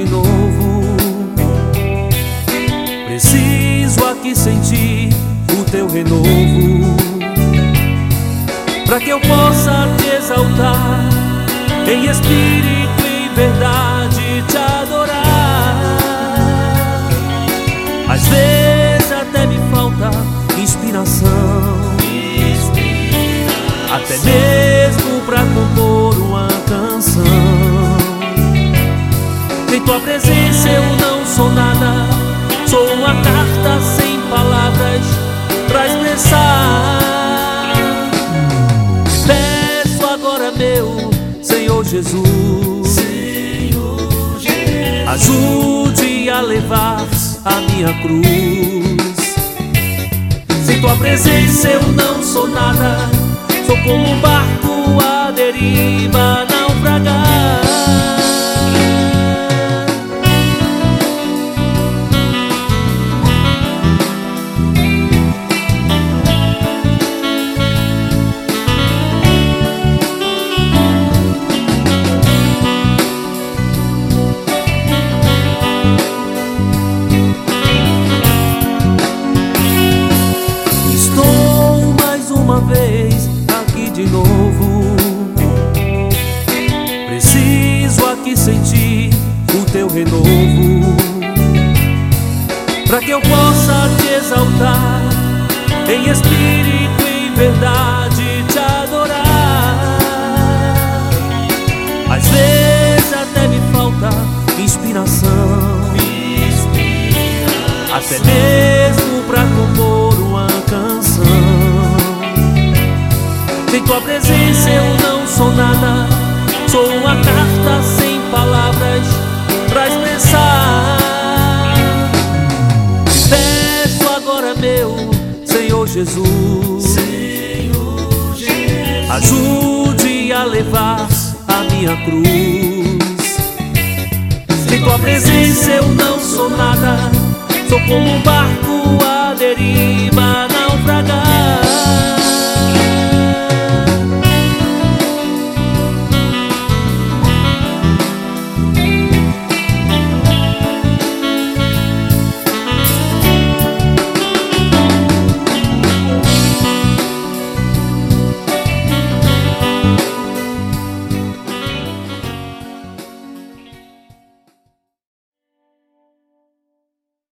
de novo. Preciso aqui sentir o teu renovo, pra que eu possa te exaltar em espírito e verdade, te adorar. Às vezes até me falta inspiração, até mesmo pra compor uma canção. Em tua presença eu não sou nada, sou uma carta sem palavras pra expressar. Peço agora, meu Senhor Jesus, ajude a levar a minha cruz. Sem tua presença eu não sou nada, sou como um barco à deriva, naufragar. Estou mais uma vez aqui de novo. Preciso aqui sentir o teu renovo, pra que eu possa te exaltar em espírito e verdade, te adorar. Às vezes até me falta inspiração, até mesmo pra compor uma canção. Sem tua presença eu não sou nada, sou uma carta sem palavras pra expressar. Peço agora, meu Senhor Jesus, ajude a levar a minha cruz. Sem tua presença eu não sou nada, sou como um barco à deriva, naufragar.